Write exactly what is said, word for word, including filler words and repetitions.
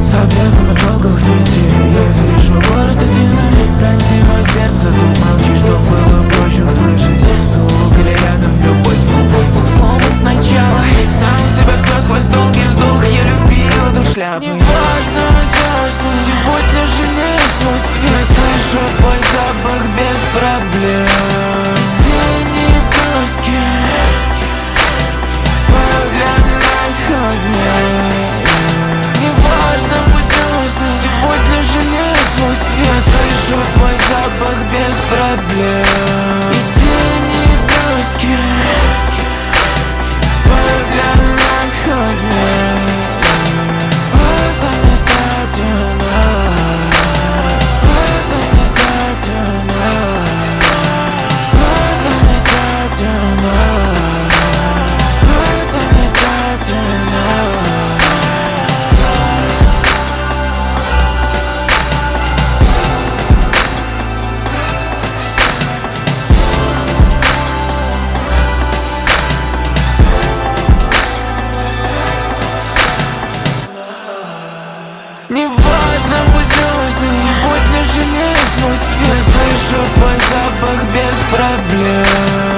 С обрезком от шелковых нитей я вижу город Афины. Пронзи мое сердце, тут молчи, чтоб было проще услышать стук. Или рядом любой звук словно сначала. Сам себя все сквозь долгий вздох. Я любил эту шляпу. Неважно, что сегодня жалею свой свет. Слышу твой запах без проблем. Тени и дождь для нас ходней. Неважно, пусть грустно, сегодня жалею свой свет. Слышу твой запах без проблем. И тени и дождь для нас ходней. Это не статина, это не статина, это не статина. Неважно, пусть грустно, сегодня жалею свой свет. Слышу твой запах без проблем.